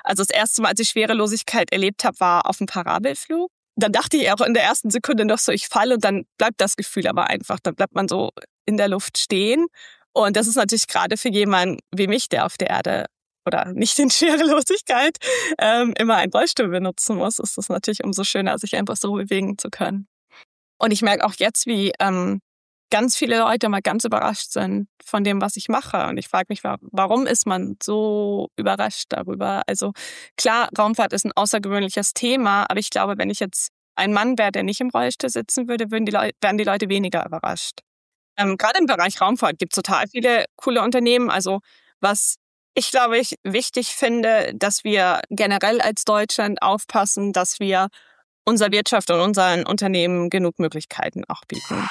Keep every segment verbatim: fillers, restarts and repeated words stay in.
Also das erste Mal, als ich Schwerelosigkeit erlebt habe, war auf dem Parabelflug. Dann dachte ich auch in der ersten Sekunde noch so, ich falle, und dann bleibt das Gefühl aber einfach. Dann bleibt man so in der Luft stehen. Und das ist natürlich gerade für jemanden wie mich, der auf der Erde oder nicht in Schwerelosigkeit ähm, immer einen Rollstuhl benutzen muss, ist das natürlich umso schöner, sich einfach so bewegen zu können. Und ich merke auch jetzt, wie ähm, ganz viele Leute mal ganz überrascht sind von dem, was ich mache. Und ich frage mich, warum ist man so überrascht darüber? Also klar, Raumfahrt ist ein außergewöhnliches Thema, aber ich glaube, wenn ich jetzt ein Mann wäre, der nicht im Rollstuhl sitzen würde, würden die Leute, wären die Leute weniger überrascht. Ähm, gerade im Bereich Raumfahrt gibt es total viele coole Unternehmen. Also was ich glaube, ich wichtig finde, dass wir generell als Deutschland aufpassen, dass wir unserer Wirtschaft und unseren Unternehmen genug Möglichkeiten auch bieten.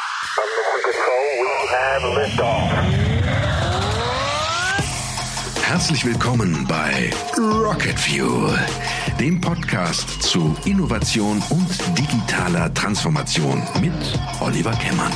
Herzlich willkommen bei Rocket Fuel, dem Podcast zu Innovation und digitaler Transformation mit Oliver Kemmern.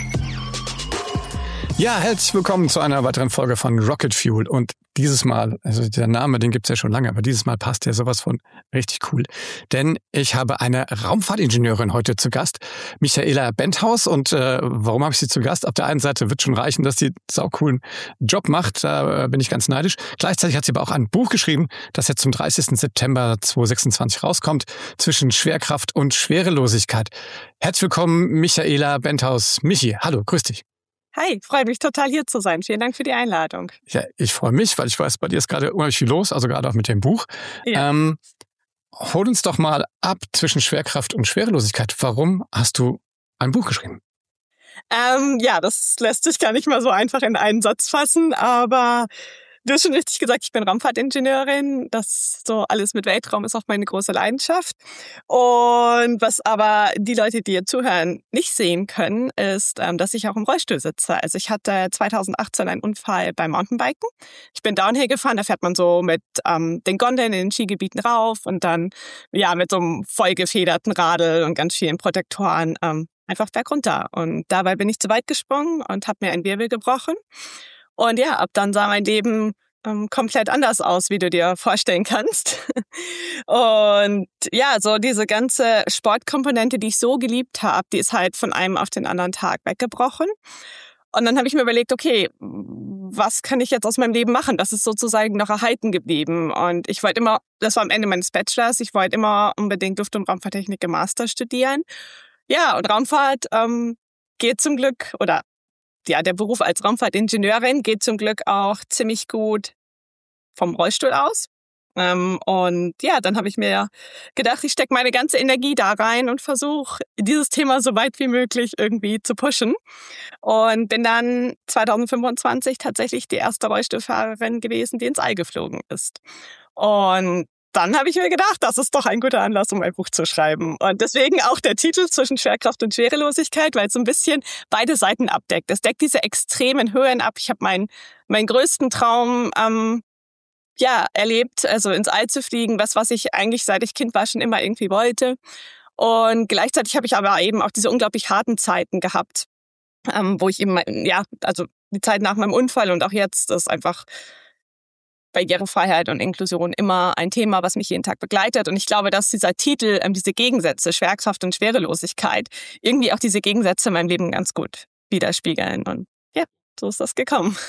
Ja, herzlich willkommen zu einer weiteren Folge von Rocket Fuel. Und dieses Mal, also der Name, den gibt's ja schon lange, aber dieses Mal passt ja sowas von richtig cool. Denn ich habe eine Raumfahrtingenieurin heute zu Gast, Michaela Benthaus. Und äh, warum habe ich sie zu Gast? Auf der einen Seite wird schon reichen, dass sie einen saucoolen Job macht. Da äh, bin ich ganz neidisch. Gleichzeitig hat sie aber auch ein Buch geschrieben, das jetzt zum dreißigsten September zweitausendsechsundzwanzig rauskommt, zwischen Schwerkraft und Schwerelosigkeit. Herzlich willkommen, Michaela Benthaus. Michi, hallo, grüß dich. Hi, freue mich total hier zu sein. Vielen Dank für die Einladung. Ja, ich freue mich, weil ich weiß, bei dir ist gerade unheimlich viel los, also gerade auch mit dem Buch. Ja. Ähm, hol uns doch mal ab zwischen Schwerkraft und Schwerelosigkeit. Warum hast du ein Buch geschrieben? Ähm, ja, das lässt sich gar nicht mal so einfach in einen Satz fassen, aber du hast schon richtig gesagt, ich bin Raumfahrtingenieurin. Das so alles mit Weltraum ist auch meine große Leidenschaft. Und was aber die Leute, die hier zuhören, nicht sehen können, ist, dass ich auch im Rollstuhl sitze. Also ich hatte zweitausendachtzehn einen Unfall beim Mountainbiken. Ich bin Downhill gefahren, da fährt man so mit ähm, den Gondeln in den Skigebieten rauf und dann ja mit so einem vollgefederten Radl und ganz vielen Protektoren ähm, einfach bergunter. Und dabei bin ich zu weit gesprungen und habe mir einen Wirbel gebrochen. Und ja, ab dann sah mein Leben ähm, komplett anders aus, wie du dir vorstellen kannst. Und ja, so diese ganze Sportkomponente, die ich so geliebt habe, die ist halt von einem auf den anderen Tag weggebrochen. Und dann habe ich mir überlegt, okay, was kann ich jetzt aus meinem Leben machen? Das ist sozusagen noch erhalten geblieben. Und ich wollte immer, das war am Ende meines Bachelors, ich wollte immer unbedingt Luft- und Raumfahrttechnik im Master studieren. Ja, und Raumfahrt ähm, geht zum Glück, oder ja, der Beruf als Raumfahrtingenieurin geht zum Glück auch ziemlich gut vom Rollstuhl aus. Ähm, und ja, dann habe ich mir gedacht, ich stecke meine ganze Energie da rein und versuche, dieses Thema so weit wie möglich irgendwie zu pushen. Und bin dann zweitausendfünfundzwanzig tatsächlich die erste Rollstuhlfahrerin gewesen, die ins All geflogen ist. Und dann habe ich mir gedacht, das ist doch ein guter Anlass, um ein Buch zu schreiben. Und deswegen auch der Titel zwischen Schwerkraft und Schwerelosigkeit, weil es so ein bisschen beide Seiten abdeckt. Es deckt diese extremen Höhen ab. Ich habe meinen meinen größten Traum ähm, ja erlebt, also ins All zu fliegen, was was ich eigentlich seit ich Kind war schon immer irgendwie wollte. Und gleichzeitig habe ich aber eben auch diese unglaublich harten Zeiten gehabt, ähm, wo ich eben ja also die Zeit nach meinem Unfall und auch jetzt das ist einfach Barrierefreiheit und Inklusion immer ein Thema, was mich jeden Tag begleitet. Und ich glaube, dass dieser Titel, ähm, diese Gegensätze, Schwerkraft und Schwerelosigkeit, irgendwie auch diese Gegensätze in meinem Leben ganz gut widerspiegeln. Und ja, so ist das gekommen.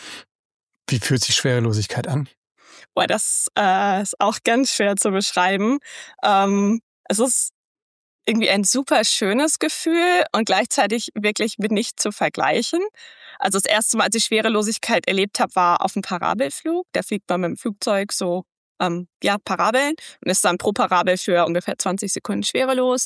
Wie fühlt sich Schwerelosigkeit an? Boah, das äh, ist auch ganz schwer zu beschreiben. Ähm, es ist irgendwie ein super schönes Gefühl und gleichzeitig wirklich mit nicht zu vergleichen. Also das erste Mal, als ich Schwerelosigkeit erlebt habe, war auf dem Parabelflug. Da fliegt man mit dem Flugzeug so ähm, ja Parabeln und ist dann pro Parabel für ungefähr zwanzig Sekunden schwerelos.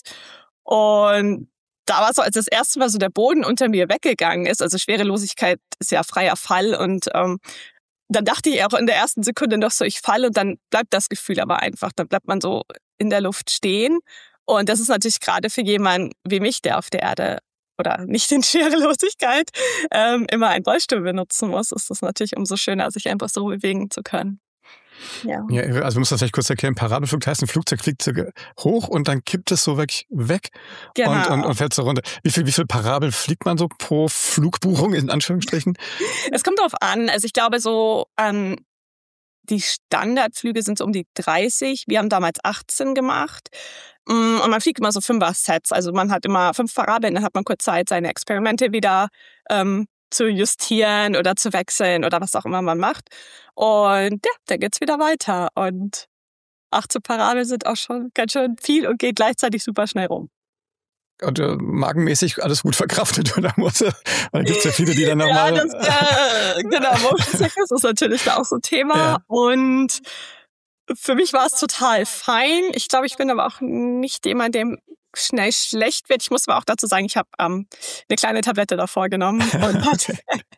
Und da war so, als das erste Mal so der Boden unter mir weggegangen ist, also Schwerelosigkeit ist ja freier Fall und ähm, dann dachte ich auch in der ersten Sekunde noch so, ich falle und dann bleibt das Gefühl aber einfach. Dann bleibt man so in der Luft stehen. Und das ist natürlich gerade für jemanden wie mich, der auf der Erde oder nicht in Schwerelosigkeit ähm, immer einen Rollstuhl benutzen muss, ist das natürlich umso schöner, sich einfach so bewegen zu können. Ja. Ja, also wir müssen das vielleicht kurz erklären. Parabelflug heißt, ein Flugzeug fliegt so hoch und dann kippt es so weg, weg genau. und, und, und fällt so runter. Wie viel, wie viel Parabel fliegt man so pro Flugbuchung in Anführungsstrichen? Es kommt drauf an. Also ich glaube so, ähm, die Standardflüge sind so um die dreißig. Wir haben damals achtzehn gemacht. Und man fliegt immer so Fünfer-Sets. Also man hat immer fünf Parabeln, dann hat man kurz Zeit, seine Experimente wieder ähm, zu justieren oder zu wechseln oder was auch immer man macht. Und ja, dann geht's wieder weiter. Und achtzehn Parabeln sind auch schon ganz schön viel und geht gleichzeitig super schnell rum. Und äh, magenmäßig alles gut verkraftet oder muss er? Weil da gibt es ja viele, die dann nochmal... Ja, das, äh, genau, Motion Sickness ist natürlich da auch so ein Thema. Ja. Und für mich war es total fein. Ich glaube, ich bin aber auch nicht jemand, dem schnell schlecht wird. Ich muss aber auch dazu sagen, ich habe ähm, eine kleine Tablette davor genommen und hatte,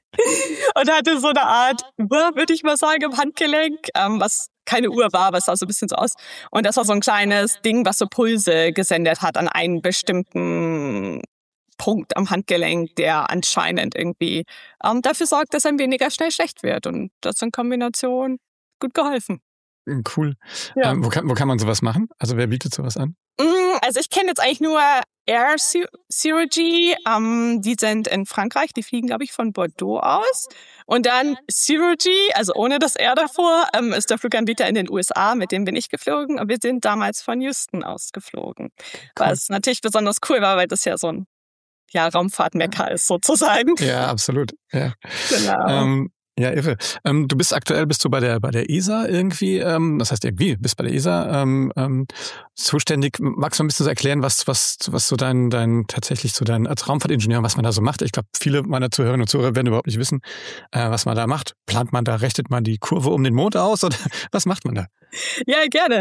und hatte so eine Art, würde ich mal sagen, im Handgelenk, ähm, was keine Uhr war, aber es sah so ein bisschen so aus. Und das war so ein kleines Ding, was so Pulse gesendet hat an einen bestimmten Punkt am Handgelenk, der anscheinend irgendwie ähm, dafür sorgt, dass einem weniger schnell schlecht wird. Und das in Kombination gut geholfen. Cool. Ja. Ähm, wo, kann, wo kann man sowas machen? Also wer bietet sowas an? Also ich kenne jetzt eigentlich nur Air Chirurgy. Ähm, die sind in Frankreich. Die fliegen, glaube ich, von Bordeaux aus. Und dann Chirurgy, also ohne das R davor, ähm, ist der Fluganbieter in den U S A. Mit dem bin ich geflogen. Und wir sind damals von Houston aus geflogen. Cool. Was natürlich besonders cool war, weil das ja so ein ja, Raumfahrt-Mekka ist sozusagen. Ja, absolut. Ja. Genau. Ähm, Ja, irre. Ähm, du bist aktuell, bist du bei der bei der E S A irgendwie, ähm, das heißt irgendwie, bist bei der E S A ähm, ähm, zuständig. Magst du ein bisschen so erklären, was was was so dein dein tatsächlich so dein als Raumfahrtingenieur, was man da so macht? Ich glaube, viele meiner Zuhörerinnen und Zuhörer werden überhaupt nicht wissen, äh, was man da macht. Plant man da, rechnet man die Kurve um den Mond aus oder was macht man da? Ja, gerne.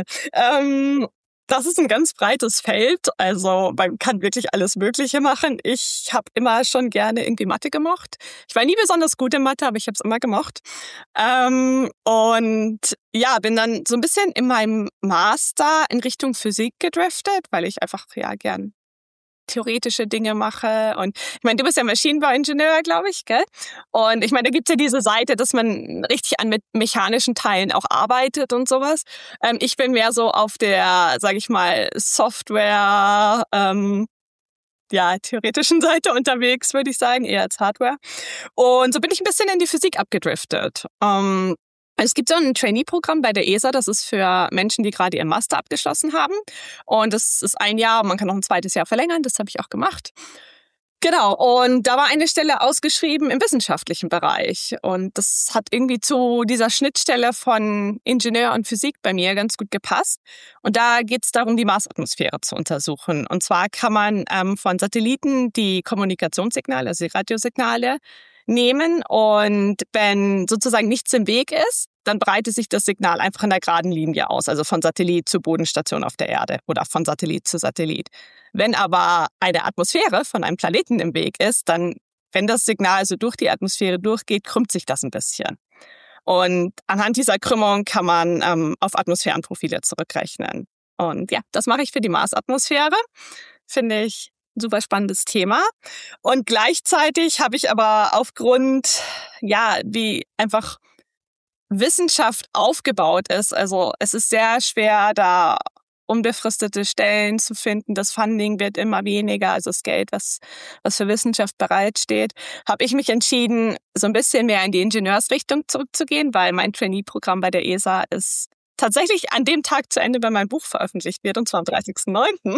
Ähm Das ist ein ganz breites Feld, also man kann wirklich alles Mögliche machen. Ich habe immer schon gerne irgendwie Mathe gemocht. Ich war nie besonders gut in Mathe, aber ich habe es immer gemocht. Ähm, und ja, bin dann so ein bisschen in meinem Master in Richtung Physik gedriftet, weil ich einfach ja gern theoretische Dinge mache. Und ich meine, du bist ja Maschinenbauingenieur, glaube ich, gell? Und ich meine, da gibt's ja diese Seite, dass man richtig an mit mechanischen Teilen auch arbeitet und sowas. Ähm, ich bin mehr so auf der, sage ich mal, Software, ähm, ja, theoretischen Seite unterwegs, würde ich sagen, eher als Hardware. Und so bin ich ein bisschen in die Physik abgedriftet. Ähm, Es gibt so ein Trainee-Programm bei der E S A, das ist für Menschen, die gerade ihren Master abgeschlossen haben. Und das ist ein Jahr, man kann noch ein zweites Jahr verlängern, das habe ich auch gemacht. Genau, und da war eine Stelle ausgeschrieben im wissenschaftlichen Bereich. Und das hat irgendwie zu dieser Schnittstelle von Ingenieur und Physik bei mir ganz gut gepasst. Und da geht es darum, die Marsatmosphäre zu untersuchen. Und zwar kann man ähm, von Satelliten die Kommunikationssignale, also die Radiosignale, nehmen und wenn sozusagen nichts im Weg ist, dann breitet sich das Signal einfach in der geraden Linie aus, also von Satellit zu Bodenstation auf der Erde oder von Satellit zu Satellit. Wenn aber eine Atmosphäre von einem Planeten im Weg ist, dann, wenn das Signal also durch die Atmosphäre durchgeht, krümmt sich das ein bisschen. Und anhand dieser Krümmung kann man ähm, auf Atmosphärenprofile zurückrechnen. Und ja, das mache ich für die Marsatmosphäre. Finde ich super spannendes Thema. Und gleichzeitig habe ich aber aufgrund, ja, wie einfach Wissenschaft aufgebaut ist, also es ist sehr schwer, da unbefristete Stellen zu finden. Das Funding wird immer weniger, also das Geld, was, was für Wissenschaft bereitsteht, habe ich mich entschieden, so ein bisschen mehr in die Ingenieursrichtung zurückzugehen, weil mein Trainee-Programm bei der E S A ist tatsächlich an dem Tag zu Ende, wenn mein Buch veröffentlicht wird, und zwar am dreißigsten neunten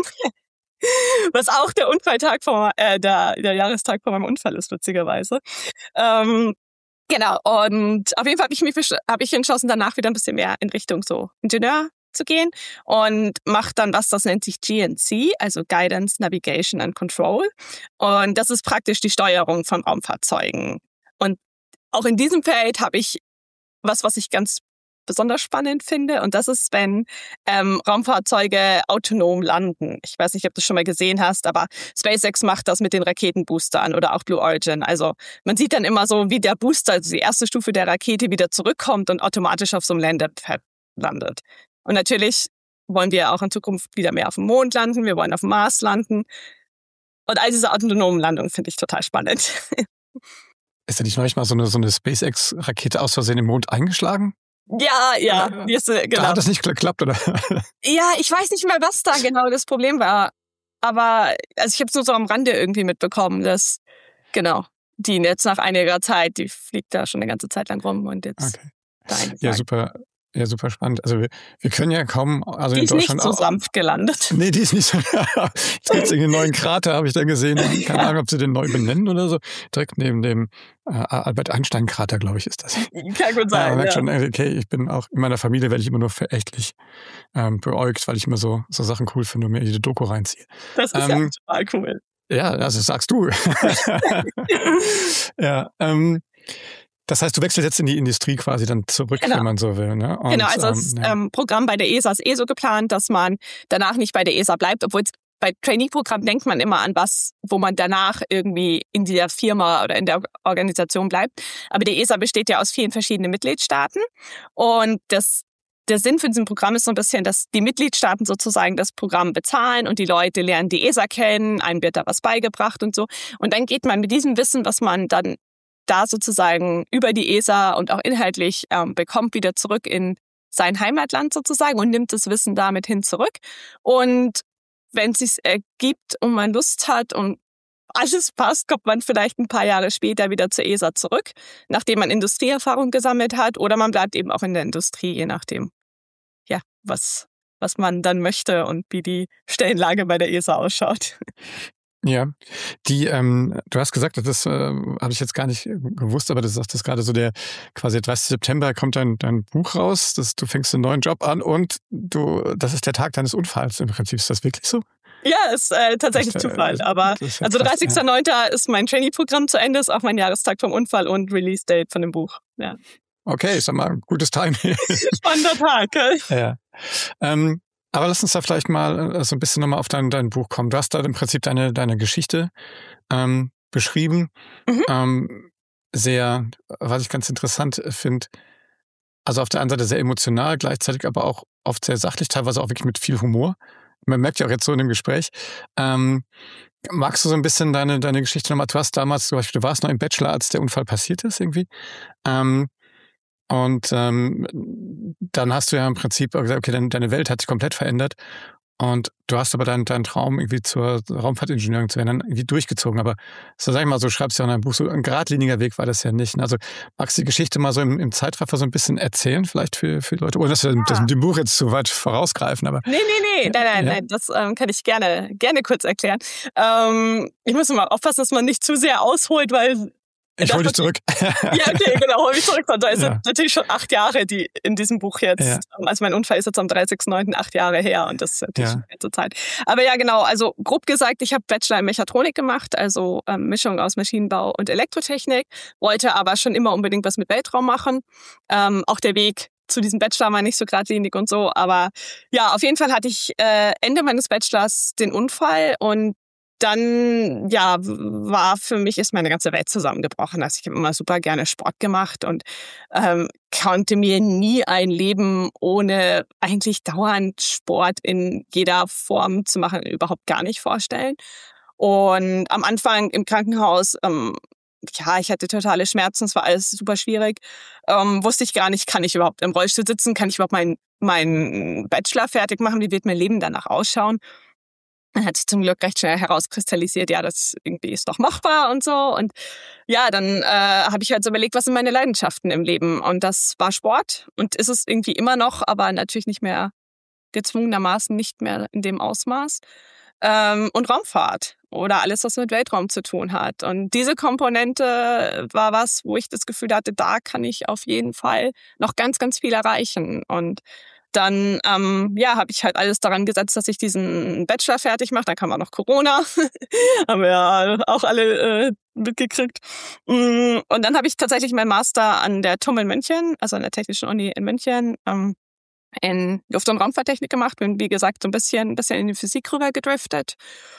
Was auch der Unfalltag vor, äh, der, der Jahrestag vor meinem Unfall ist, witzigerweise. Ähm, genau, und auf jeden Fall habe ich mich hab ich entschlossen, danach wieder ein bisschen mehr in Richtung so Ingenieur zu gehen und mache dann was, das nennt sich G N C, also Guidance, Navigation and Control. Und das ist praktisch die Steuerung von Raumfahrzeugen. Und auch in diesem Feld habe ich was, was ich ganz besonders spannend finde, und das ist, wenn ähm, Raumfahrzeuge autonom landen. Ich weiß nicht, ob du das schon mal gesehen hast, aber SpaceX macht das mit den Raketenboostern oder auch Blue Origin. Also man sieht dann immer so, wie der Booster, also die erste Stufe der Rakete, wieder zurückkommt und automatisch auf so einem Landepad landet. Und natürlich wollen wir auch in Zukunft wieder mehr auf dem Mond landen, wir wollen auf dem Mars landen. Und all diese autonomen Landungen finde ich total spannend. Ist da nicht neulich mal so eine, so eine SpaceX-Rakete aus Versehen im Mond eingeschlagen? Ja, ja. Äh, jetzt, genau. Da hat das nicht geklappt, oder? Ja, ich weiß nicht mehr, was da genau das Problem war. Aber also ich habe es nur so am Rande irgendwie mitbekommen, dass, genau, die jetzt nach einiger Zeit, die fliegt da schon eine ganze Zeit lang rum und jetzt... Okay. Ja, super, Ja, super spannend. Also wir, wir können ja kaum, also die in ist Deutschland nicht so auch, sanft gelandet. Nee, die ist nicht so. Jetzt gibt es einen neuen Krater, habe ich da gesehen. Keine Ahnung, ob sie den neu benennen oder so. Direkt neben dem äh, Albert-Einstein-Krater, glaube ich, ist das. Kann gut sein. Ja, man merkt ja. schon, okay, ich bin auch, in meiner Familie werde ich immer nur verächtlich ähm, beäugt, weil ich immer so, so Sachen cool finde und mir jede Doku reinziehe. Das ist ähm, ja total cool. Ja, also das sagst du. ja, ähm, das heißt, du wechselst jetzt in die Industrie quasi dann zurück, genau. wenn man so will. Ne? Und, genau, also ähm, das ja. ähm, Programm bei der E S A ist eh so geplant, dass man danach nicht bei der E S A bleibt, obwohl bei Trainee-Programm denkt man immer an was, wo man danach irgendwie in der Firma oder in der Organisation bleibt. Aber die E S A besteht ja aus vielen verschiedenen Mitgliedstaaten und das Der Sinn für diesem Programm ist so ein bisschen, dass die Mitgliedstaaten sozusagen das Programm bezahlen und die Leute lernen die E S A kennen, einem wird da was beigebracht und so. Und dann geht man mit diesem Wissen, was man dann da sozusagen über die E S A und auch inhaltlich ähm, bekommt, wieder zurück in sein Heimatland sozusagen und nimmt das Wissen damit hin zurück. Und wenn es sich ergibt und man Lust hat und alles passt, kommt man vielleicht ein paar Jahre später wieder zur E S A zurück, nachdem man Industrieerfahrung gesammelt hat, oder man bleibt eben auch in der Industrie, je nachdem, ja, was, was man dann möchte und wie die Stellenlage bei der E S A ausschaut. Ja, die, ähm, du hast gesagt, das äh, habe ich jetzt gar nicht gewusst, aber du sagst das gerade so, der quasi dreißigsten September kommt dein, dein Buch raus, das, du fängst einen neuen Job an und du, das ist der Tag deines Unfalls im Prinzip. Ist das wirklich so? Ja, ist äh, tatsächlich das, Zufall. Äh, aber ja also krass, dreißigster neunter Ja. ist mein Trainee-Programm zu Ende, ist auch mein Jahrestag vom Unfall und Release-Date von dem Buch. Ja. Okay, ich sag mal, gutes Timing. Spannender Tag. Gell? Ja. Ähm, aber lass uns da vielleicht mal so ein bisschen nochmal auf dein, dein Buch kommen. Du hast da im Prinzip deine, deine Geschichte ähm, beschrieben. Mhm. Ähm, sehr, was ich ganz interessant finde, also auf der einen Seite sehr emotional, gleichzeitig aber auch oft sehr sachlich, teilweise auch wirklich mit viel Humor. Man merkt ja auch jetzt so in dem Gespräch. Ähm, magst du so ein bisschen deine, deine Geschichte nochmal? Du hast damals, du warst noch im Bachelor, als der Unfall passiert ist irgendwie. Ähm, Und ähm, dann hast du ja im Prinzip gesagt, okay, deine, deine Welt hat sich komplett verändert und du hast aber deinen, deinen Traum, irgendwie zur Raumfahrtingenieurin zu werden, irgendwie durchgezogen. Aber so sag ich mal, so schreibst du ja in deinem Buch, so ein geradliniger Weg war das ja nicht. Also magst du die Geschichte mal so im, im Zeitraffer so ein bisschen erzählen, vielleicht für, für Leute, ohne dass wir ja. das mit dem Buch jetzt zu weit vorausgreifen. Aber nee, nee, nee, nein, nein, ja. nein, das ähm, kann ich gerne, gerne kurz erklären. Ähm, ich muss mal aufpassen, dass man nicht zu sehr ausholt, weil Ich hole dich zurück. Ja, okay, genau, hol mich zurück. Da ist Ja. natürlich schon acht Jahre, die in diesem Buch jetzt, Ja. also mein Unfall ist jetzt am dreißigsten neunten acht Jahre her und das ist natürlich Ja. schon eine Zeit. Aber ja, genau, also grob gesagt, ich habe Bachelor in Mechatronik gemacht, also ähm, Mischung aus Maschinenbau und Elektrotechnik, wollte aber schon immer unbedingt was mit Weltraum machen. Ähm, auch der Weg zu diesem Bachelor war nicht so geradlinig und so, aber ja, auf jeden Fall hatte ich äh, Ende meines Bachelors den Unfall und dann, ja, war für mich ist meine ganze Welt zusammengebrochen. Also ich habe immer super gerne Sport gemacht und ähm, konnte mir nie ein Leben ohne eigentlich dauernd Sport in jeder Form zu machen überhaupt gar nicht vorstellen. Und am Anfang im Krankenhaus, ähm, ja, ich hatte totale Schmerzen, es war alles super schwierig. Ähm, wusste ich gar nicht, kann ich überhaupt im Rollstuhl sitzen, kann ich überhaupt meinen meinen Bachelor fertig machen, wie wird mein Leben danach ausschauen? Dann hat sich zum Glück recht schnell herauskristallisiert, ja, das irgendwie ist doch machbar und so. Und ja, dann äh, habe ich halt so überlegt, was sind meine Leidenschaften im Leben? Und das war Sport und ist es irgendwie immer noch, aber natürlich nicht mehr gezwungenermaßen, nicht mehr in dem Ausmaß. Ähm, und Raumfahrt oder alles, was mit Weltraum zu tun hat. Und diese Komponente war was, wo ich das Gefühl hatte, da kann ich auf jeden Fall noch ganz, ganz viel erreichen. Und dann ähm, ja, habe ich halt alles daran gesetzt, dass ich diesen Bachelor fertig mache. Dann kam auch noch Corona. Haben wir ja auch alle äh, mitgekriegt. Und dann habe ich tatsächlich meinen Master an der T U M in München, also an der Technischen Uni in München, ähm, in Luft- und Raumfahrttechnik gemacht. Bin, wie gesagt, so ein bisschen, ein bisschen in die Physik rüber gedriftet.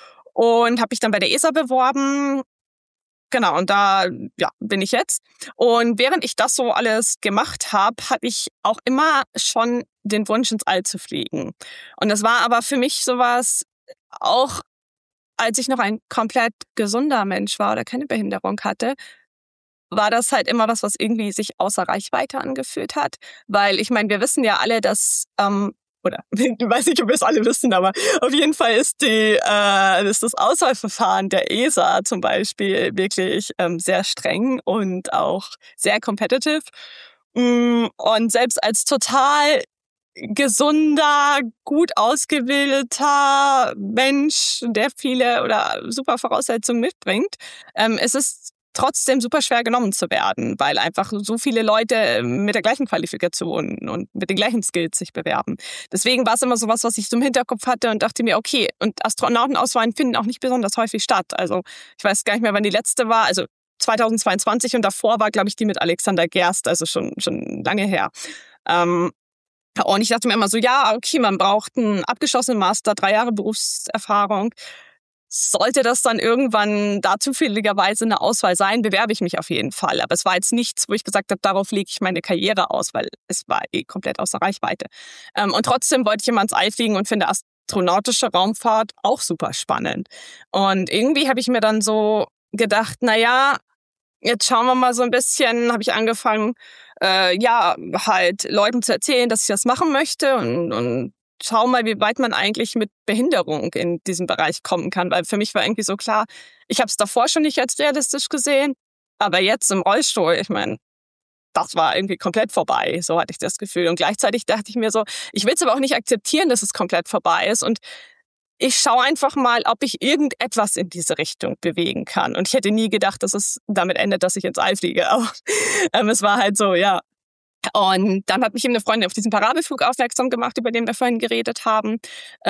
Und habe mich dann bei der E S A beworben. Genau, und da ja, bin ich jetzt. Und während ich das so alles gemacht habe, hatte ich auch immer schon den Wunsch, ins All zu fliegen. Und das war aber für mich sowas, auch als ich noch ein komplett gesunder Mensch war oder keine Behinderung hatte, war das halt immer was, was irgendwie sich außer Reichweite angefühlt hat. Weil ich meine, wir wissen ja alle, dass... Ähm, oder ich weiß nicht, ob wir es alle wissen, aber auf jeden Fall ist, die, äh, ist das Auswahlverfahren der E S A zum Beispiel wirklich ähm, sehr streng und auch sehr competitive. Und selbst als total gesunder, gut ausgebildeter Mensch, der viele oder super Voraussetzungen mitbringt, ähm, es ist trotzdem super schwer genommen zu werden, weil einfach so viele Leute mit der gleichen Qualifikation und mit den gleichen Skills sich bewerben. Deswegen war es immer sowas, was ich so im Hinterkopf hatte und dachte mir, okay, und Astronautenauswahlen finden auch nicht besonders häufig statt. Also ich weiß gar nicht mehr, wann die letzte war, also zweitausendzweiundzwanzig, und davor war, glaube ich, die mit Alexander Gerst, also schon schon lange her. Ähm, und ich dachte mir immer so, ja, okay, man braucht einen abgeschlossenen Master, drei Jahre Berufserfahrung. Sollte das dann irgendwann da zufälligerweise eine Auswahl sein, bewerbe ich mich auf jeden Fall. Aber es war jetzt nichts, wo ich gesagt habe, darauf lege ich meine Karriere aus, weil es war eh komplett außer Reichweite. Ähm, und trotzdem wollte ich immer ins All fliegen und finde astronautische Raumfahrt auch super spannend. Und irgendwie habe ich mir dann so gedacht, na ja, jetzt schauen wir mal so ein bisschen, habe ich angefangen, äh, ja, halt Leuten zu erzählen, dass ich das machen möchte und, und schau mal, wie weit man eigentlich mit Behinderung in diesem Bereich kommen kann. Weil für mich war irgendwie so klar, ich habe es davor schon nicht als realistisch gesehen, aber jetzt im Rollstuhl, ich meine, das war irgendwie komplett vorbei. So hatte ich das Gefühl. Und gleichzeitig dachte ich mir so, ich will es aber auch nicht akzeptieren, dass es komplett vorbei ist. Und ich schaue einfach mal, ob ich irgendetwas in diese Richtung bewegen kann. Und ich hätte nie gedacht, dass es damit endet, dass ich ins All fliege. Aber ähm, es war halt so, ja. Und dann hat mich eben eine Freundin auf diesen Parabelflug aufmerksam gemacht, über den wir vorhin geredet haben.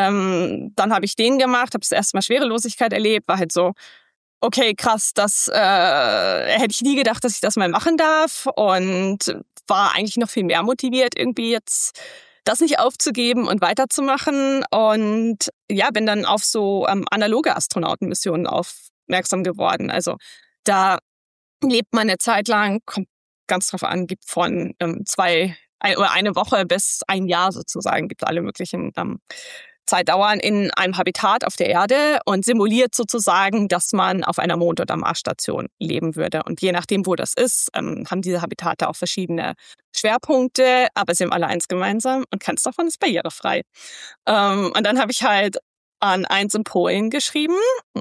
Ähm, dann habe ich den gemacht, habe das erste Mal Schwerelosigkeit erlebt, war halt so, okay, krass, das äh, hätte ich nie gedacht, dass ich das mal machen darf. Und war eigentlich noch viel mehr motiviert, irgendwie jetzt das nicht aufzugeben und weiterzumachen. Und ja, bin dann auf so ähm, analoge Astronautenmissionen aufmerksam geworden. Also da lebt man eine Zeit lang, kommt ganz drauf an, gibt von ähm, zwei ein, oder eine Woche bis ein Jahr sozusagen, gibt alle möglichen ähm, Zeitdauern in einem Habitat auf der Erde und simuliert sozusagen, dass man auf einer Mond- oder Marsstation leben würde. Und je nachdem, wo das ist, ähm, haben diese Habitate auch verschiedene Schwerpunkte, aber sie haben alle eins gemeinsam und keins davon ist barrierefrei. Ähm, und dann habe ich halt an eins in Polen geschrieben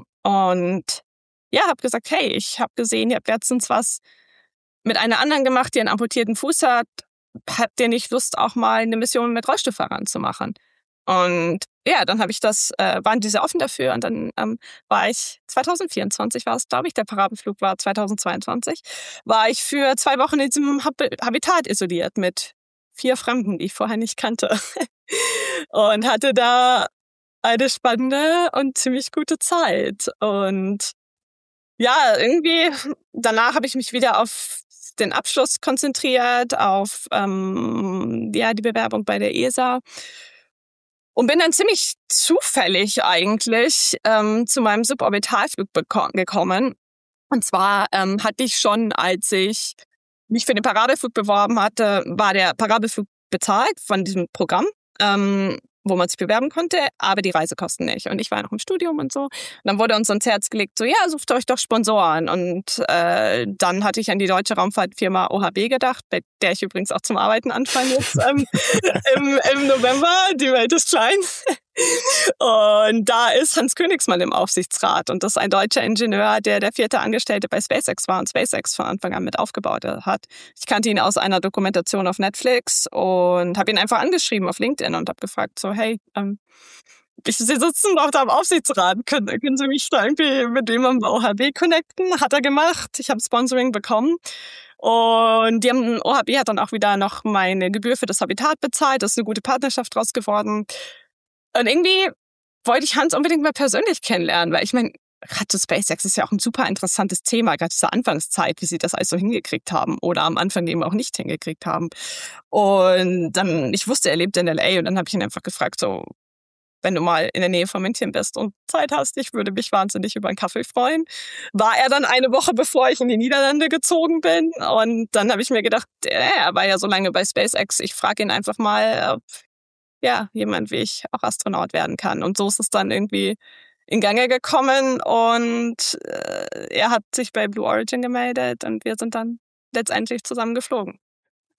und ja, habe gesagt, hey, ich habe gesehen, ihr habt letztens was mit einer anderen gemacht, die einen amputierten Fuß hat. Habt ihr nicht Lust, auch mal eine Mission mit Rollstuhlfahrern zu machen? Und ja, dann habe ich das, äh, waren die sehr offen dafür und dann ähm, war ich, zwanzig vierundzwanzig war es, glaube ich, der Parabelflug war zweitausendzweiundzwanzig, war ich für zwei Wochen in diesem Hab- Habitat isoliert mit vier Fremden, die ich vorher nicht kannte. Und hatte da eine spannende und ziemlich gute Zeit. Und ja, irgendwie, danach habe ich mich wieder auf den Abschluss konzentriert, auf ähm, ja die Bewerbung bei der E S A. Und bin dann ziemlich zufällig eigentlich ähm, zu meinem Suborbitalflug beko- gekommen. Und zwar ähm, hatte ich schon, als ich mich für den Parabelflug beworben hatte, war der Parabelflug bezahlt von diesem Programm, ähm, wo man sich bewerben konnte, aber die Reisekosten nicht. Und ich war noch im Studium und so. Und dann wurde uns ans Herz gelegt, so ja, sucht euch doch Sponsoren. Und äh, dann hatte ich an die deutsche Raumfahrtfirma O H B gedacht, bei der ich übrigens auch zum Arbeiten anfange jetzt ähm, im, im November. Die Welt ist klein. Und da ist Hans Königsmann im Aufsichtsrat. Und das ist ein deutscher Ingenieur, der der vierte Angestellte bei SpaceX war und SpaceX von Anfang an mit aufgebaut hat. Ich kannte ihn aus einer Dokumentation auf Netflix und habe ihn einfach angeschrieben auf LinkedIn und habe gefragt, so hey, ähm, ich, Sie sitzen doch da im Aufsichtsrat, können, können Sie mich da irgendwie mit jemandem O H B connecten? Hat er gemacht. Ich habe Sponsoring bekommen. Und die haben, O H B hat dann auch wieder noch meine Gebühr für das Habitat bezahlt. Das ist eine gute Partnerschaft draus geworden. Und irgendwie wollte ich Hans unbedingt mal persönlich kennenlernen, weil ich meine, gerade zu SpaceX ist ja auch ein super interessantes Thema, gerade diese Anfangszeit, wie sie das alles so hingekriegt haben oder am Anfang eben auch nicht hingekriegt haben. Und dann, ich wusste, er lebt in L A und dann habe ich ihn einfach gefragt, so, wenn du mal in der Nähe von München bist und Zeit hast, ich würde mich wahnsinnig über einen Kaffee freuen. War er dann eine Woche, bevor ich in die Niederlande gezogen bin. Und dann habe ich mir gedacht, er war ja so lange bei SpaceX, ich frage ihn einfach mal, ob ja, jemand wie ich auch Astronaut werden kann. Und so ist es dann irgendwie in Gange gekommen und äh, er hat sich bei Blue Origin gemeldet und wir sind dann letztendlich zusammen geflogen.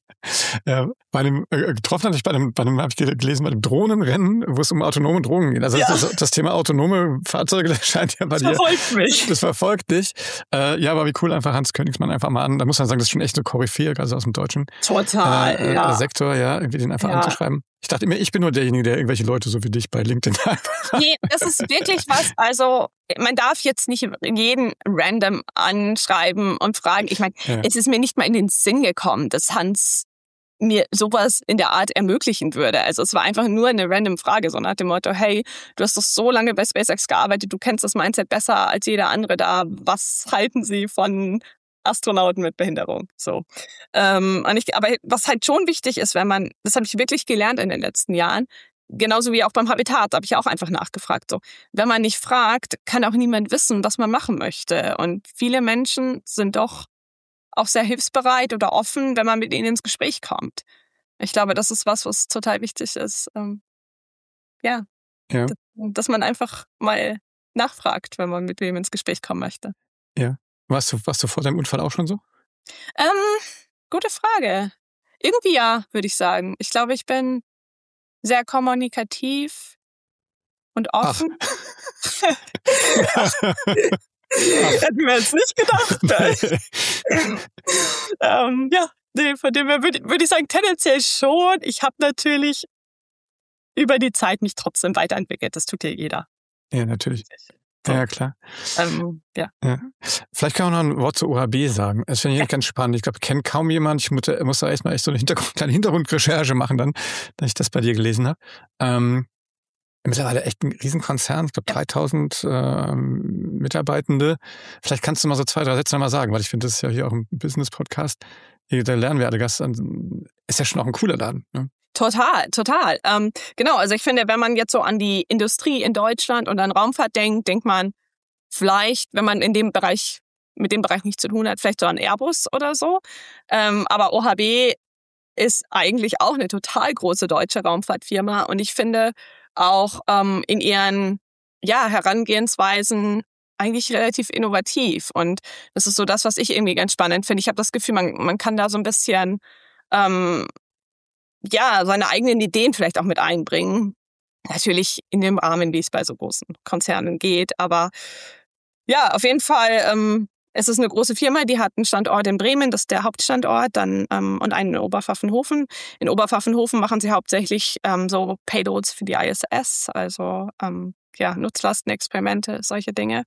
Ja, bei dem äh, getroffen hatte ich bei dem, bei dem habe ich gelesen, bei dem Drohnenrennen, wo es um autonome Drohnen geht. Also ja. das, das Thema autonome Fahrzeuge, das scheint ja bei das dir. Das verfolgt mich. Das verfolgt dich. Äh, ja, aber wie cool, einfach Hans Königsmann einfach mal an. Da muss man sagen, das ist schon echt eine Koryphäe, also aus dem deutschen Total, äh, ja. Sektor, ja, irgendwie den einfach ja. anzuschreiben. Ich dachte immer, ich bin nur derjenige, der irgendwelche Leute so wie dich bei LinkedIn einfach. Nee, das ist wirklich was, also man darf jetzt nicht jeden random anschreiben und fragen. Ich meine, ja. es ist mir nicht mal in den Sinn gekommen, dass Hans mir sowas in der Art ermöglichen würde. Also es war einfach nur eine random Frage, so nach dem Motto, hey, du hast doch so lange bei SpaceX gearbeitet, du kennst das Mindset besser als jeder andere da. Was halten Sie von Astronauten mit Behinderung? So. Ähm, und ich, aber was halt schon wichtig ist, wenn man, das habe ich wirklich gelernt in den letzten Jahren, genauso wie auch beim Habitat, da habe ich auch einfach nachgefragt. So, wenn man nicht fragt, kann auch niemand wissen, was man machen möchte. Und viele Menschen sind doch auch sehr hilfsbereit oder offen, wenn man mit ihnen ins Gespräch kommt. Ich glaube, das ist was, was total wichtig ist. Ähm, ja, ja. Dass, dass man einfach mal nachfragt, wenn man mit wem ins Gespräch kommen möchte. Ja. Warst du, warst du vor deinem Unfall auch schon so? Ähm, gute Frage. Irgendwie ja, würde ich sagen. Ich glaube, ich bin sehr kommunikativ und offen. Hätten wir jetzt nicht gedacht. ähm, ja, nee, von dem her würde würd ich sagen, tendenziell schon. Ich habe natürlich über die Zeit mich trotzdem weiterentwickelt. Das tut ja jeder. Ja, natürlich. So. Ja, klar. Ähm, ja. ja. Vielleicht kann man noch ein Wort zur O H B sagen. Das finde ich ja. ganz spannend. Ich glaube, kennt kaum jemand. Ich muss, muss da erstmal echt so eine Hintergrund, kleine Hintergrundrecherche machen dann, dass ich das bei dir gelesen habe. Ähm, mittlerweile echt ein Riesenkonzern. Ich glaube, ja. dreitausend äh, Mitarbeitende. Vielleicht kannst du mal so zwei, drei Sätze nochmal sagen, weil ich finde, das ist ja hier auch ein Business-Podcast. Da lernen wir alle Gast. Ist ja schon auch ein cooler Laden. Ne? Total, total. Ähm, genau, also ich finde, wenn man jetzt so an die Industrie in Deutschland und an Raumfahrt denkt, denkt man vielleicht, wenn man in dem Bereich, mit dem Bereich nichts zu tun hat, vielleicht so an Airbus oder so. Ähm, aber O H B ist eigentlich auch eine total große deutsche Raumfahrtfirma und ich finde auch ähm, in ihren ja, Herangehensweisen eigentlich relativ innovativ. Und das ist so das, was ich irgendwie ganz spannend finde. Ich habe das Gefühl, man, man kann da so ein bisschen ähm, ja, seine eigenen Ideen vielleicht auch mit einbringen. Natürlich in dem Rahmen, wie es bei so großen Konzernen geht. Aber ja, auf jeden Fall, ähm, es ist eine große Firma, die hat einen Standort in Bremen, das ist der Hauptstandort, dann ähm, und einen in Oberpfaffenhofen. In Oberpfaffenhofen machen sie hauptsächlich ähm, so Payloads für die I S S, also ähm, ja, Nutzlastenexperimente, solche Dinge.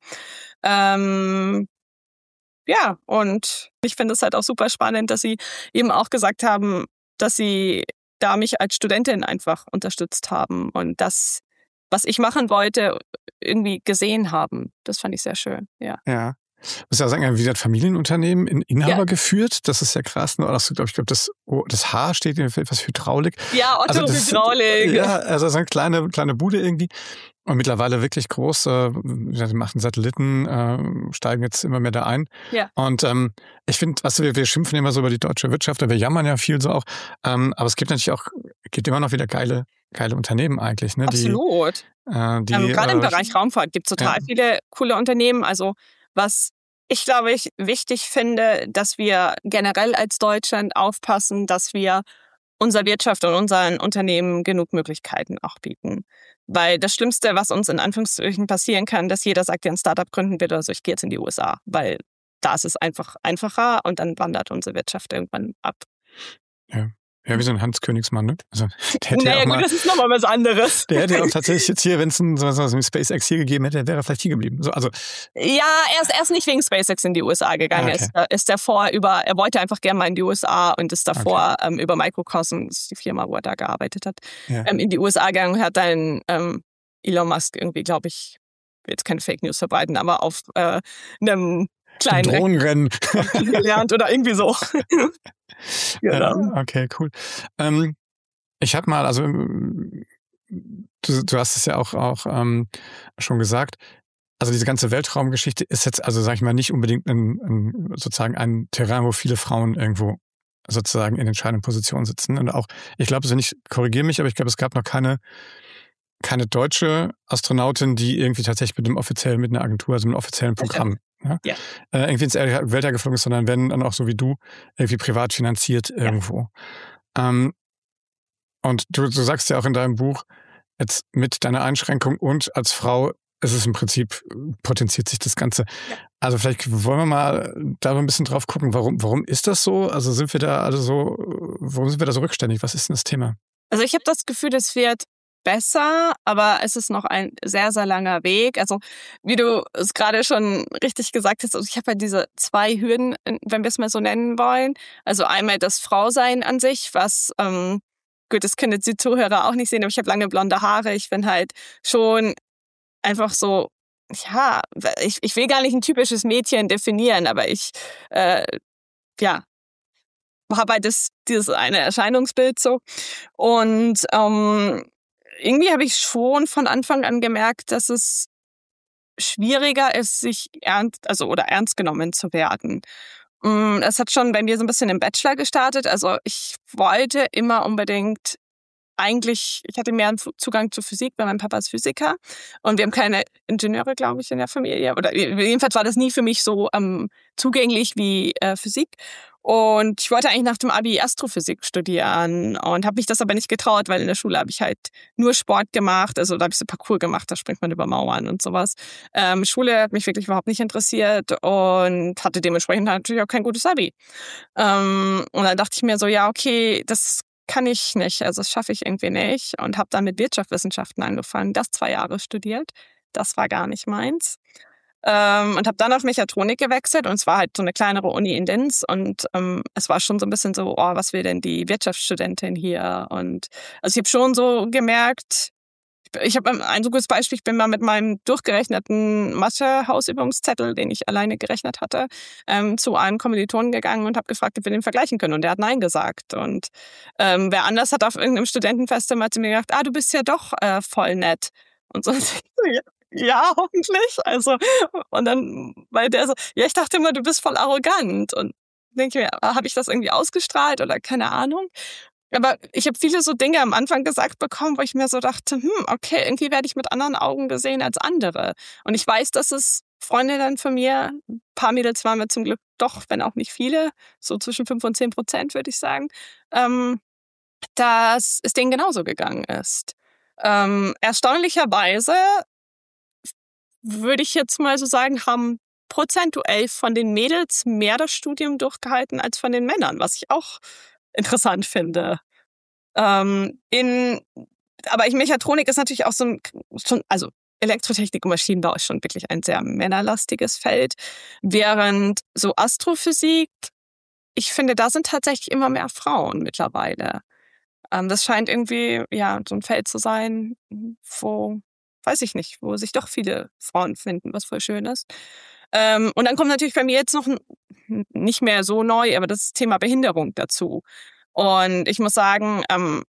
Ähm, ja, und ich finde es halt auch super spannend, dass sie eben auch gesagt haben, dass sie da mich als Studentin einfach unterstützt haben und das, was ich machen wollte, irgendwie gesehen haben. Das fand ich sehr schön, ja. Ja. Ich muss ja sagen, wie das Familienunternehmen in Inhaber ja. geführt, das ist ja krass. Ne? Das, glaub ich glaube, das, das H steht für was Hydraulik. Ja, Otto also das, Hydraulik. Ja, also so eine kleine, kleine Bude irgendwie. Und mittlerweile wirklich groß. Äh, die machen Satelliten, äh, steigen jetzt immer mehr da ein. Ja. Und ähm, ich finde, was wir, wir schimpfen immer so über die deutsche Wirtschaft, wir jammern ja viel so auch. Ähm, aber es gibt natürlich auch, gibt immer noch wieder geile, geile Unternehmen eigentlich. Ne? Absolut. Die, äh, die, ähm, Gerade äh, im Bereich Raumfahrt gibt es total ja. viele coole Unternehmen. Also was ich glaube ich wichtig finde, dass wir generell als Deutschland aufpassen, dass wir unserer Wirtschaft und unseren Unternehmen genug Möglichkeiten auch bieten. Weil das Schlimmste, was uns in Anführungsstrichen passieren kann, dass jeder sagt, der ein Startup gründen will oder so, ich gehe jetzt in die U S A. Weil da ist es einfach einfacher und dann wandert unsere Wirtschaft irgendwann ab. Ja. Ja, wie so ein Hans Königsmann, ne? Also, der hätte naja, ja auch gut, mal, das ist nochmal was anderes. Der hätte ja auch tatsächlich jetzt hier, wenn es ein, so, so ein SpaceX hier gegeben hätte, wäre er vielleicht hier geblieben. So, also ja, er ist erst nicht wegen SpaceX in die U S A gegangen. Okay. Er ist, ist davor über, er wollte einfach gerne mal in die U S A und ist davor okay. ähm, über Microcosm, das ist die Firma, wo er da gearbeitet hat, ja. ähm, in die U S A gegangen und hat dann ähm, Elon Musk irgendwie, glaube ich, will jetzt keine Fake News verbreiten, aber auf äh, einem kleinen Drohnenrennen gelernt oder irgendwie so. Genau. Okay, cool. Ähm, ich habe mal, also du, du hast es ja auch, auch ähm, schon gesagt, also diese ganze Weltraumgeschichte ist jetzt, also sag ich mal, nicht unbedingt ein, ein, sozusagen ein Terrain, wo viele Frauen irgendwo sozusagen in entscheidenden Positionen sitzen. Und auch, ich glaube, also nicht, korrigiere mich, aber ich glaube, es gab noch keine keine deutsche Astronautin, die irgendwie tatsächlich mit einem offiziellen, mit einer Agentur, also mit einem offiziellen Programm ja, ja. äh, irgendwie ins Weltall geflogen ist, sondern wenn dann auch so wie du irgendwie privat finanziert irgendwo. Ja. Ähm, und du, du sagst ja auch in deinem Buch, jetzt mit deiner Einschränkung und als Frau ist es im Prinzip, potenziert sich das Ganze. Ja. Also vielleicht wollen wir mal da ein bisschen drauf gucken, warum, warum ist das so? Also sind wir da also so, warum sind wir da so rückständig? Was ist denn das Thema? Also ich habe das Gefühl, es wird besser, aber es ist noch ein sehr, sehr langer Weg. Also wie du es gerade schon richtig gesagt hast, also ich habe halt diese zwei Hürden, wenn wir es mal so nennen wollen. Also einmal das Frausein an sich, was, ähm, gut, das können jetzt die Zuhörer auch nicht sehen, aber ich habe lange blonde Haare. Ich bin halt schon einfach so, ja, ich, ich will gar nicht ein typisches Mädchen definieren, aber ich, äh, ja, habe halt das, dieses eine Erscheinungsbild so. Und ähm, irgendwie habe ich schon von Anfang an gemerkt, dass es schwieriger ist, sich ernst, also oder ernst genommen zu werden. Es hat schon bei mir so ein bisschen im Bachelor gestartet. Also ich wollte immer unbedingt eigentlich, ich hatte mehr einen Zugang zur Physik, weil mein Papa ist Physiker und wir haben keine Ingenieure, glaube ich, in der Familie. Oder jedenfalls war das nie für mich so ähm, zugänglich wie äh, Physik. Und ich wollte eigentlich nach dem Abi Astrophysik studieren und habe mich das aber nicht getraut, weil in der Schule habe ich halt nur Sport gemacht, also da habe ich so Parkour gemacht, da springt man über Mauern und sowas. Ähm, Schule hat mich wirklich überhaupt nicht interessiert und hatte dementsprechend natürlich auch kein gutes Abi. Ähm, und dann dachte ich mir so, ja, okay, das kann ich nicht, also das schaffe ich irgendwie nicht und habe dann mit Wirtschaftswissenschaften angefangen, das zwei Jahre studiert. Das war gar nicht meins. Ähm, und habe dann auf Mechatronik gewechselt und es war halt so eine kleinere Uni in Linz und ähm, es war schon so ein bisschen so, oh, was will denn die Wirtschaftsstudentin hier? Und also ich habe schon so gemerkt, ich habe ein so gutes Beispiel, ich bin mal mit meinem durchgerechneten Mathe-Hausübungszettel, den ich alleine gerechnet hatte, ähm, zu einem Kommilitonen gegangen und habe gefragt, ob wir den vergleichen können. Und der hat Nein gesagt. Und ähm, wer anders hat auf irgendeinem Studentenfest immer zu mir gedacht, ah, du bist ja doch äh, voll nett. Und so, ja, hoffentlich. Also, und dann, weil der so, ja, ich dachte immer, du bist voll arrogant. Und denke mir, habe ich das irgendwie ausgestrahlt oder keine Ahnung? Aber ich habe viele so Dinge am Anfang gesagt bekommen, wo ich mir so dachte, hm, okay, irgendwie werde ich mit anderen Augen gesehen als andere. Und ich weiß, dass es Freundinnen von mir, ein paar Mädels waren mir zum Glück doch, wenn auch nicht viele, so zwischen fünf und zehn Prozent, würde ich sagen, ähm, dass es denen genauso gegangen ist. Ähm, erstaunlicherweise würde ich jetzt mal so sagen, haben prozentuell von den Mädels mehr das Studium durchgehalten als von den Männern, was ich auch interessant finde. Ähm, in, aber ich, Mechatronik ist natürlich auch so ein, schon, also Elektrotechnik und Maschinenbau ist schon wirklich ein sehr männerlastiges Feld, während so Astrophysik, ich finde, da sind tatsächlich immer mehr Frauen mittlerweile. Ähm, das scheint irgendwie, ja, so ein Feld zu sein, wo, weiß ich nicht, wo sich doch viele Frauen finden, was voll schön ist. Ähm, und dann kommt natürlich bei mir jetzt noch ein, nicht mehr so neu, aber das Thema Behinderung dazu. Und ich muss sagen, ähm,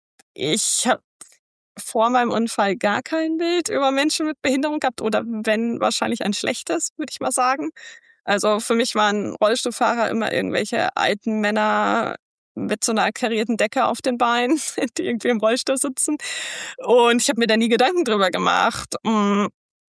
ich habe vor meinem Unfall gar kein Bild über Menschen mit Behinderung gehabt oder wenn, wahrscheinlich ein schlechtes, würde ich mal sagen. Also für mich waren Rollstuhlfahrer immer irgendwelche alten Männer mit so einer karierten Decke auf den Beinen, die irgendwie im Rollstuhl sitzen. Und ich habe mir da nie Gedanken drüber gemacht. Und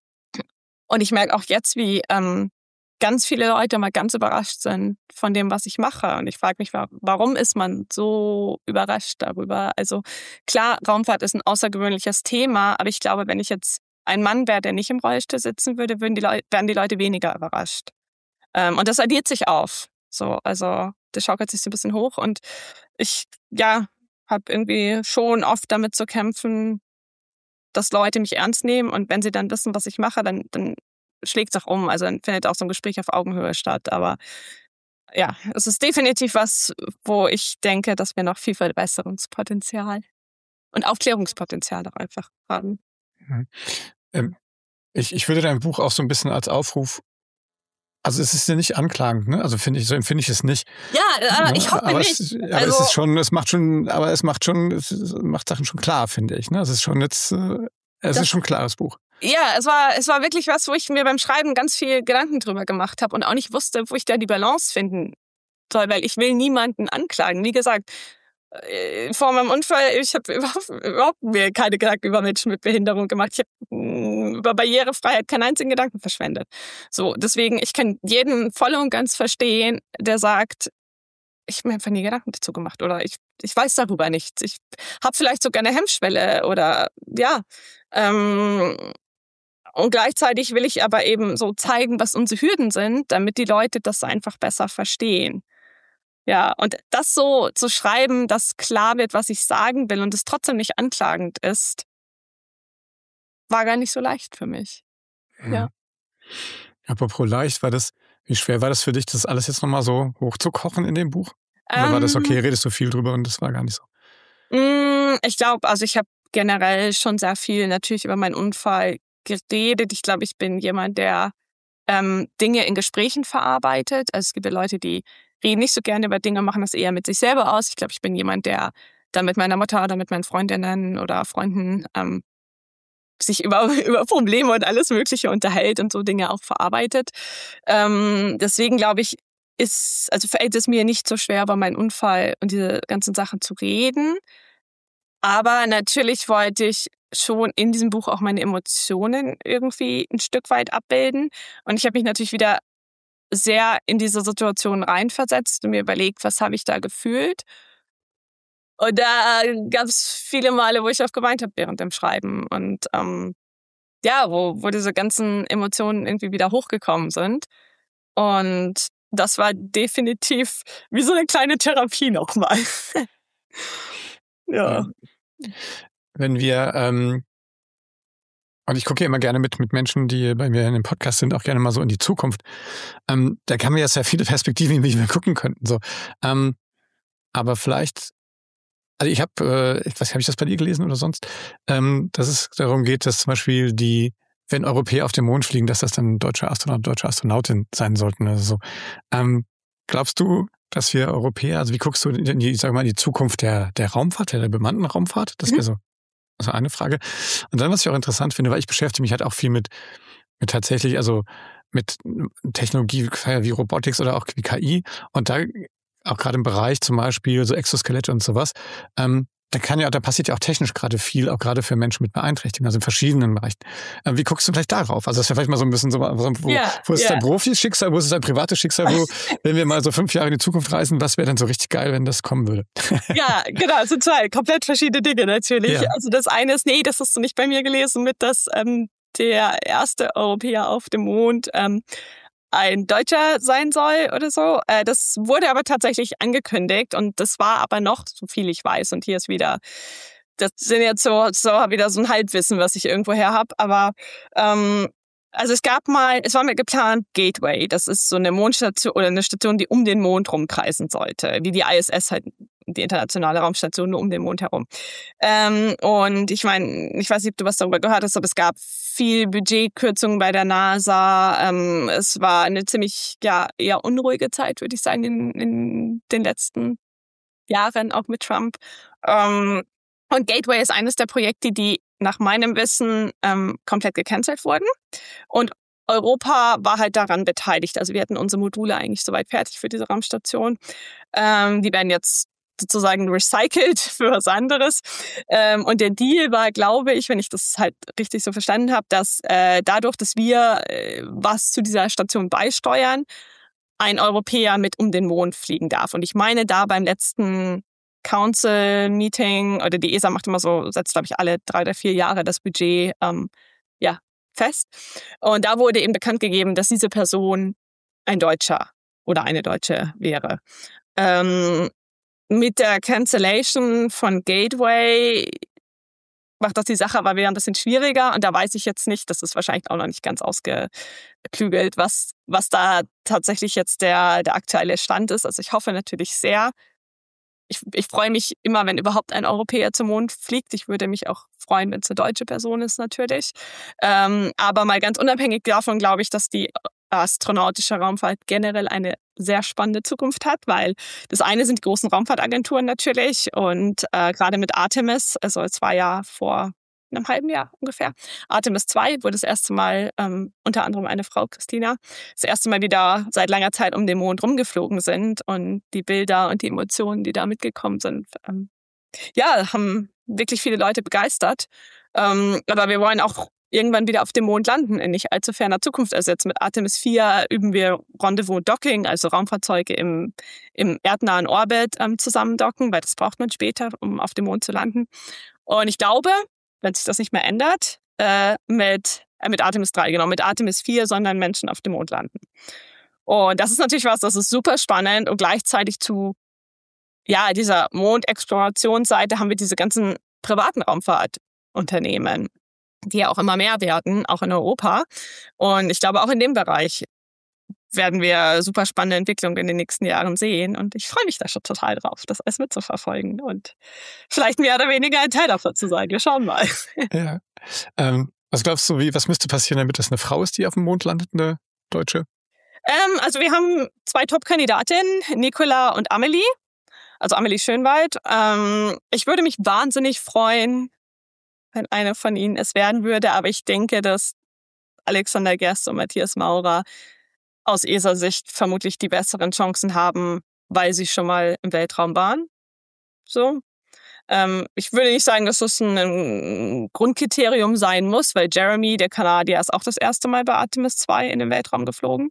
ich merke auch jetzt, wie ähm, ganz viele Leute mal ganz überrascht sind von dem, was ich mache. Und ich frage mich, warum ist man so überrascht darüber? Also klar, Raumfahrt ist ein außergewöhnliches Thema, aber ich glaube, wenn ich jetzt ein Mann wäre, der nicht im Rollstuhl sitzen würde, würden die Leute, wären die Leute weniger überrascht. Ähm, und das addiert sich auf. So, also das schaukelt sich so ein bisschen hoch. Und ich, ja, habe irgendwie schon oft damit zu kämpfen, dass Leute mich ernst nehmen. Und wenn sie dann wissen, was ich mache, dann, dann schlägt es auch um. Also dann findet auch so ein Gespräch auf Augenhöhe statt. Aber ja, es ist definitiv was, wo ich denke, dass wir noch viel Verbesserungspotenzial und Aufklärungspotenzial auch einfach haben. Mhm. Ähm, ich, ich würde dein Buch auch so ein bisschen als Aufruf, also es ist ja nicht anklagend, ne? Also finde ich, so empfinde ich es nicht. Ja, aber ich hoffe aber nicht. Es, aber also, es ist schon, es macht schon, aber es macht schon, es macht Sachen schon klar, finde ich. Ne? Es ist schon jetzt, es das, ist schon ein klares Buch. Ja, es war, es war wirklich was, wo ich mir beim Schreiben ganz viel Gedanken drüber gemacht habe und auch nicht wusste, wo ich da die Balance finden soll, weil ich will niemanden anklagen. Wie gesagt, äh, vor meinem Unfall, ich habe überhaupt, überhaupt mir keine Gedanken über Menschen mit Behinderung gemacht. Ich habe über Barrierefreiheit keinen einzigen Gedanken verschwendet. So, deswegen, ich kann jeden voll und ganz verstehen, der sagt, ich habe mir einfach nie Gedanken dazu gemacht oder ich, ich weiß darüber nichts. Ich habe vielleicht sogar eine Hemmschwelle oder ja. Ähm, und gleichzeitig will ich aber eben so zeigen, was unsere Hürden sind, damit die Leute das einfach besser verstehen. Ja, und das so zu schreiben, dass klar wird, was ich sagen will und es trotzdem nicht anklagend ist, war gar nicht so leicht für mich. Mhm. Ja. Apropos leicht, war das, wie schwer war das für dich, das alles jetzt nochmal so hochzukochen in dem Buch? Oder Ähm, war das okay, redest du viel drüber und das war gar nicht so? Ich glaube, also ich habe generell schon sehr viel natürlich über meinen Unfall geredet. Ich glaube, ich bin jemand, der ähm, Dinge in Gesprächen verarbeitet. Also es gibt ja Leute, die reden nicht so gerne über Dinge, machen das eher mit sich selber aus. Ich glaube, ich bin jemand, der dann mit meiner Mutter oder mit meinen Freundinnen oder Freunden ähm, sich über, über Probleme und alles Mögliche unterhält und so Dinge auch verarbeitet. Ähm, deswegen glaube ich, ist, also fällt es mir nicht so schwer, über meinen Unfall und diese ganzen Sachen zu reden. Aber natürlich wollte ich schon in diesem Buch auch meine Emotionen irgendwie ein Stück weit abbilden. Und ich habe mich natürlich wieder sehr in diese Situation reinversetzt und mir überlegt, was habe ich da gefühlt. Und da gab es viele Male, wo ich auch geweint habe während dem Schreiben. Und ähm, ja, wo, wo diese ganzen Emotionen irgendwie wieder hochgekommen sind. Und das war definitiv wie so eine kleine Therapie nochmal. Ja. Wenn wir, ähm, und ich gucke ja immer gerne mit, mit Menschen, die bei mir in dem Podcast sind, auch gerne mal so in die Zukunft. Ähm, da kann man ja sehr viele Perspektiven, wie wir gucken könnten. So. Ähm, aber vielleicht, also ich habe, äh, ich weiß nicht, habe ich das bei dir gelesen oder sonst, ähm, dass es darum geht, dass zum Beispiel die, wenn Europäer auf den Mond fliegen, dass das dann deutsche Astronaut, deutsche Astronautin sein sollten oder so. Ähm, glaubst du, dass wir Europäer, also wie guckst du in die, sag mal, in die Zukunft der, der Raumfahrt, der bemannten Raumfahrt? Das wäre so also eine Frage. Und dann, was ich auch interessant finde, weil ich beschäftige mich halt auch viel mit, mit tatsächlich, also mit Technologie wie Robotics oder auch wie K I. Und da auch gerade im Bereich zum Beispiel so Exoskelette und sowas, ähm, da kann ja, da passiert ja auch technisch gerade viel, auch gerade für Menschen mit Beeinträchtigungen, also in verschiedenen Bereichen. Ähm, wie guckst du vielleicht darauf? Also das wäre vielleicht mal so ein bisschen so, wo, Ja, wo ist ja. dein Profi-Schicksal, wo ist dein privates Schicksal, wo, wenn wir mal so fünf Jahre in die Zukunft reisen, was wäre dann so richtig geil, wenn das kommen würde? Ja, genau, also zwei komplett verschiedene Dinge natürlich. Ja. Also das eine ist, nee, das hast du nicht bei mir gelesen, mit dass ähm, der erste Europäer auf dem Mond ähm, ein Deutscher sein soll oder so. Äh, das wurde aber tatsächlich angekündigt und das war aber noch, so viel ich weiß, und hier ist wieder, das sind jetzt so, so wieder so ein Halbwissen, was ich irgendwoher habe, aber ähm, also es gab mal, es war mir geplant, Gateway, das ist so eine Mondstation oder eine Station, die um den Mond rumkreisen sollte, wie die I S S halt, die internationale Raumstation, nur um den Mond herum. Ähm, und ich meine, ich weiß nicht, ob du was darüber gehört hast, aber es gab viel Budgetkürzungen bei der NASA. Ähm, es war eine ziemlich, ja, eher unruhige Zeit, würde ich sagen, in, in den letzten Jahren, auch mit Trump. Ähm, und Gateway ist eines der Projekte, die nach meinem Wissen ähm, komplett gecancelt wurden. Und Europa war halt daran beteiligt. Also wir hatten unsere Module eigentlich soweit fertig für diese Raumstation. Ähm, die werden jetzt sozusagen recycelt für was anderes. Ähm, und der Deal war, glaube ich, wenn ich das halt richtig so verstanden habe, dass äh, dadurch, dass wir äh, was zu dieser Station beisteuern, ein Europäer mit um den Mond fliegen darf. Und ich meine, da beim letzten Council-Meeting, oder die E S A macht immer so, setzt, glaube ich, alle drei oder vier Jahre das Budget ähm, ja, fest. Und da wurde eben bekannt gegeben, dass diese Person ein Deutscher oder eine Deutsche wäre. Ähm, mit der Cancellation von Gateway macht das die Sache aber wieder ein bisschen schwieriger. Und da weiß ich jetzt nicht, das ist wahrscheinlich auch noch nicht ganz ausgeklügelt, was, was da tatsächlich jetzt der, der aktuelle Stand ist. Also ich hoffe natürlich sehr. Ich, ich freue mich immer, wenn überhaupt ein Europäer zum Mond fliegt. Ich würde mich auch freuen, wenn es eine deutsche Person ist, natürlich. Ähm, aber mal ganz unabhängig davon glaube ich, dass die astronautische Raumfahrt generell eine sehr spannende Zukunft hat, weil das eine sind die großen Raumfahrtagenturen natürlich und äh, gerade mit Artemis, also es war ja vor in einem halben Jahr ungefähr. Artemis zwei, wo das erste Mal ähm, unter anderem eine Frau, Christina, das erste Mal wieder seit langer Zeit um den Mond rumgeflogen sind und die Bilder und die Emotionen, die da mitgekommen sind, ähm, ja, haben wirklich viele Leute begeistert. Ähm, aber wir wollen auch irgendwann wieder auf dem Mond landen in nicht allzu ferner Zukunft. Also jetzt mit Artemis vier üben wir Rendezvous-Docking, also Raumfahrzeuge im, im erdnahen Orbit ähm, zusammendocken, weil das braucht man später, um auf dem Mond zu landen. Und ich glaube, wenn sich das nicht mehr ändert, äh, mit, äh, mit Artemis drei, genau, mit Artemis vier, sondern Menschen auf dem Mond landen. Und das ist natürlich was, das ist super spannend und gleichzeitig zu ja, dieser Mondexplorationsseite haben wir diese ganzen privaten Raumfahrtunternehmen, die ja auch immer mehr werden, auch in Europa. Und ich glaube, auch in dem Bereich werden wir super spannende Entwicklungen in den nächsten Jahren sehen. Und ich freue mich da schon total drauf, das alles mitzuverfolgen und vielleicht mehr oder weniger ein Teil davon zu sein. Wir schauen mal. Ja. Ähm, was glaubst du, wie, was müsste passieren, damit das eine Frau ist, die auf dem Mond landet, eine Deutsche? Ähm, also wir haben zwei Top-Kandidatinnen, Nicola und Amelie. Also Amelie Schönwald. Ähm, ich würde mich wahnsinnig freuen, wenn eine von ihnen es werden würde. Aber ich denke, dass Alexander Gerst und Matthias Maurer aus E S A-Sicht vermutlich die besseren Chancen haben, weil sie schon mal im Weltraum waren. So. Ähm, ich würde nicht sagen, dass das ein, ein Grundkriterium sein muss, weil Jeremy, der Kanadier, ist auch das erste Mal bei Artemis zwei in den Weltraum geflogen.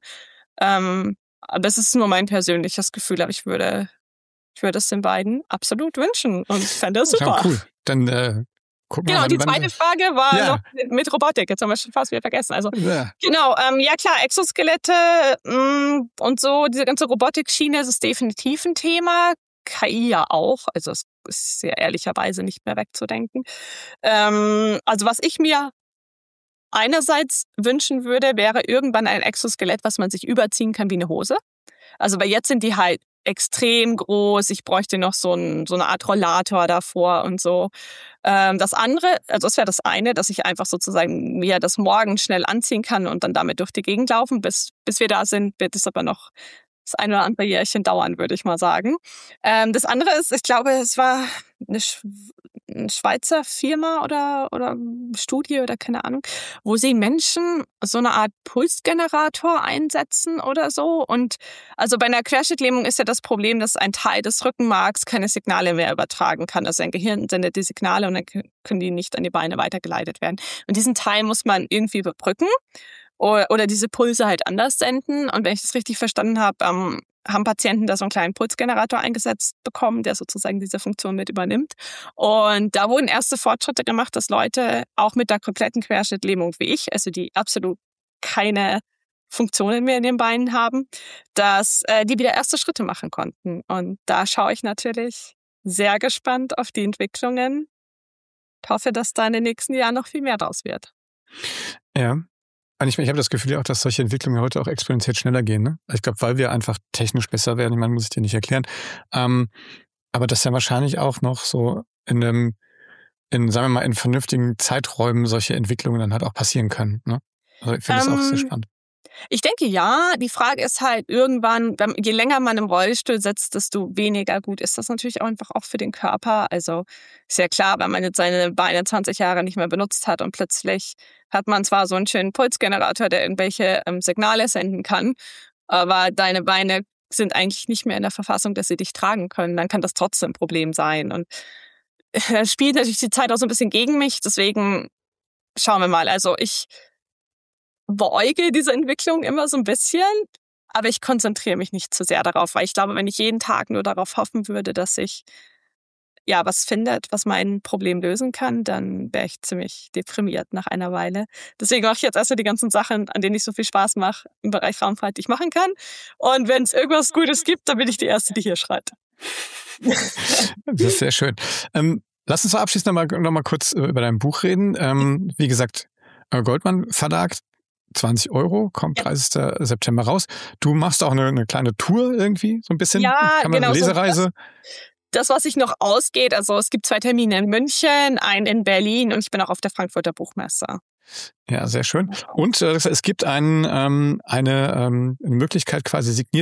Ähm, aber es ist nur mein persönliches Gefühl, aber ich würde Ich würde es den beiden absolut wünschen und fände das super. Ja, cool. Dann äh, gucken wir Genau, mal. die zweite Frage war ja. noch mit, mit Robotik. Jetzt haben wir schon fast wieder vergessen. Also ja. Genau, ähm, ja klar, Exoskelette mh, und so, diese ganze Robotik-Schiene, das ist definitiv ein Thema. K I ja auch, also es ist ja ehrlicherweise nicht mehr wegzudenken. Ähm, also was ich mir einerseits wünschen würde, wäre irgendwann ein Exoskelett, was man sich überziehen kann wie eine Hose. Also weil jetzt sind die halt extrem groß. Ich bräuchte noch so, ein, so eine Art Rollator davor und so. Ähm, das andere, also das wäre das eine, dass ich einfach sozusagen mir das morgen schnell anziehen kann und dann damit durch die Gegend laufen. Bis, bis wir da sind, wird es aber noch das ein oder andere Jährchen dauern, würde ich mal sagen. Ähm, das andere ist, ich glaube, es war eine, Sch- eine Schweizer Firma oder, oder Studie oder keine Ahnung, wo sie Menschen so eine Art Pulsgenerator einsetzen oder so. Und also bei einer Querschnittlähmung ist ja das Problem, dass ein Teil des Rückenmarks keine Signale mehr übertragen kann. Also ein Gehirn sendet die Signale und dann können die nicht an die Beine weitergeleitet werden. Und diesen Teil muss man irgendwie überbrücken. Oder diese Pulse halt anders senden. Und wenn ich das richtig verstanden habe, ähm, haben Patienten da so einen kleinen Pulsgenerator eingesetzt bekommen, der sozusagen diese Funktion mit übernimmt. Und da wurden erste Fortschritte gemacht, dass Leute auch mit der kompletten Querschnittlähmung wie ich, also die absolut keine Funktionen mehr in den Beinen haben, dass äh, die wieder erste Schritte machen konnten. Und da schaue ich natürlich sehr gespannt auf die Entwicklungen. Ich hoffe, dass da in den nächsten Jahren noch viel mehr draus wird. Ja. Ich, ich habe das Gefühl auch, dass solche Entwicklungen heute auch exponentiell schneller gehen. Ne? Ich glaube, weil wir einfach technisch besser werden. Ich meine, muss ich dir nicht erklären. Ähm, aber dass ja wahrscheinlich auch noch so in einem, in, sagen wir mal, in vernünftigen Zeiträumen solche Entwicklungen dann halt auch passieren können. Ne? Also ich finde das ähm, auch sehr spannend. Ich denke ja. Die Frage ist halt irgendwann, je länger man im Rollstuhl sitzt, desto weniger gut ist das natürlich auch einfach auch für den Körper. Also ist ja klar, wenn man jetzt seine Beine zwanzig Jahre nicht mehr benutzt hat und plötzlich hat man zwar so einen schönen Pulsgenerator, der irgendwelche ähm, Signale senden kann, aber deine Beine sind eigentlich nicht mehr in der Verfassung, dass sie dich tragen können. Dann kann das trotzdem ein Problem sein. Und da spielt natürlich die Zeit auch so ein bisschen gegen mich. Deswegen schauen wir mal. Also ich beäuge diese Entwicklung immer so ein bisschen, aber ich konzentriere mich nicht zu sehr darauf, weil ich glaube, wenn ich jeden Tag nur darauf hoffen würde, dass ich ja was findet, was mein Problem lösen kann, dann wäre ich ziemlich deprimiert nach einer Weile. Deswegen mache ich jetzt erstmal die ganzen Sachen, an denen ich so viel Spaß mache im Bereich Raumfahrt, die ich machen kann. Und wenn es irgendwas Gutes gibt, dann bin ich die Erste, die hier schreit. Das ist sehr schön. Ähm, lass uns abschließend noch mal, noch mal kurz über dein Buch reden. Ähm, wie gesagt, Goldmann Verlag, zwanzig Euro, kommt ja. dreißigsten September raus. Du machst auch eine, eine kleine Tour irgendwie, so ein bisschen? Ja, Kann man genau. Eine Lesereise? So das, was sich noch ausgeht, also es gibt zwei Termine in München, einen in Berlin und ich bin auch auf der Frankfurter Buchmesse. Ja, sehr schön. Und äh, es gibt ein, ähm, eine ähm, Möglichkeit, quasi signierte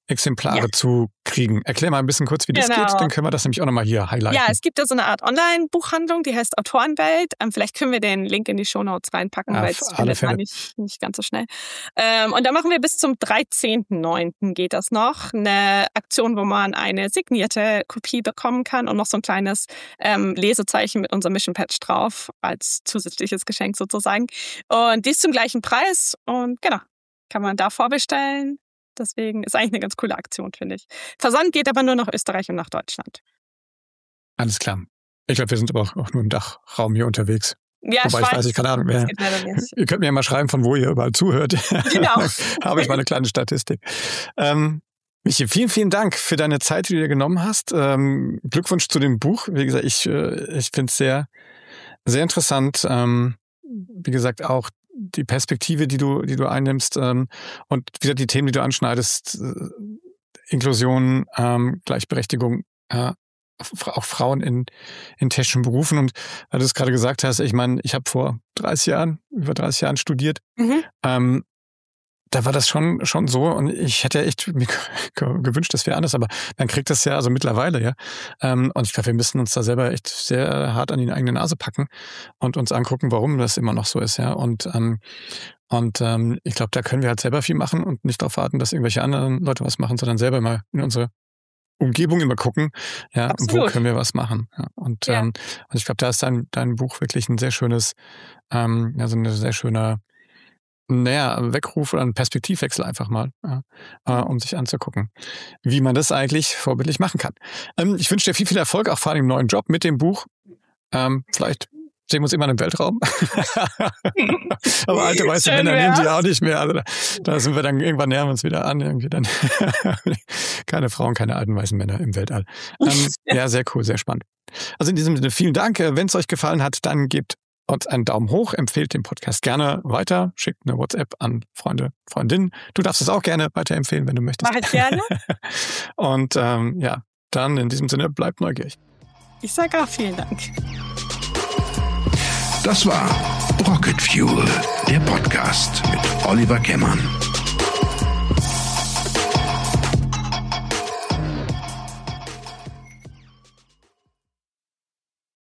Exemplare Ja. zu kriegen. Erklär mal ein bisschen kurz, wie das Genau. geht, dann können wir das nämlich auch nochmal hier highlighten. Ja, es gibt da so eine Art Online-Buchhandlung, die heißt Autorenwelt. Ähm, vielleicht können wir den Link in die Shownotes reinpacken, Auf weil das alle findet Fälle. man nicht, nicht ganz so schnell. Ähm, und da machen wir bis zum dreizehnten neunten geht das noch. Eine Aktion, wo man eine signierte Kopie bekommen kann und noch so ein kleines ähm, Lesezeichen mit unserem Mission Patch drauf als zusätzliches Geschenk sozusagen. Und die ist zum gleichen Preis und genau, kann man da vorbestellen. Deswegen ist eigentlich eine ganz coole Aktion, finde ich. Versand geht aber nur nach Österreich und nach Deutschland. Alles klar. Ich glaube, wir sind aber auch, auch nur im Dachraum hier unterwegs. Ja, Wobei ich weiß, ich keine Ahnung, wer. das geht leider nicht. Ihr könnt mir ja mal schreiben, von wo ihr überall zuhört. Genau. Habe ich mal eine kleine Statistik. Ähm, Michi, vielen, vielen Dank für deine Zeit, die du dir genommen hast. Ähm, Glückwunsch zu dem Buch. Wie gesagt, ich, äh, ich finde es sehr, sehr interessant. Ähm, wie gesagt, auch die Perspektive, die du, die du einnimmst ähm, und wieder die Themen, die du anschneidest, äh, Inklusion, ähm, Gleichberechtigung, äh, auch Frauen in, in technischen Berufen. Und weil du es gerade gesagt hast, ich meine, ich habe vor dreißig Jahren, über dreißig Jahren studiert. Mhm. Ähm, da war das schon schon so und ich hätte echt mir gewünscht, das wäre anders, aber man kriegt das ja also mittlerweile, ja. Ähm, und ich glaube, wir müssen uns da selber echt sehr hart an die eigene Nase packen und uns angucken, warum das immer noch so ist, ja. Und ähm, und ähm, ich glaube, da können wir halt selber viel machen und nicht darauf warten, dass irgendwelche anderen Leute was machen, sondern selber mal in unsere Umgebung immer gucken, ja, Absolut. wo können wir was machen. Ja. Und, Ja. ähm, und ich glaube, da ist dein, dein Buch wirklich ein sehr schönes, ähm, ja, so eine sehr schöne naja, Weckruf oder ein Perspektivwechsel einfach mal, ja, äh, um sich anzugucken, wie man das eigentlich vorbildlich machen kann. Ähm, ich wünsche dir viel, viel Erfolg, auch vor allem im neuen Job mit dem Buch. Ähm, vielleicht sehen wir uns immer im Weltraum. Aber alte weiße Schön Männer wär's. nehmen die auch nicht mehr. Also da, da sind wir dann, irgendwann nähern wir uns wieder an. Irgendwie dann keine Frauen, keine alten weißen Männer im Weltall. Ähm, ja, sehr cool, sehr spannend. Also in diesem Sinne, vielen Dank. Wenn es euch gefallen hat, dann gebt uns einen Daumen hoch, empfehlt den Podcast gerne weiter, schickt eine WhatsApp an Freunde, Freundinnen. Du darfst es auch gerne weiterempfehlen, wenn du möchtest. Mach ich gerne. Und ähm, ja, dann in diesem Sinne, bleibt neugierig. Ich sage auch vielen Dank. Das war Rocket Fuel, der Podcast mit Oliver Kemmern.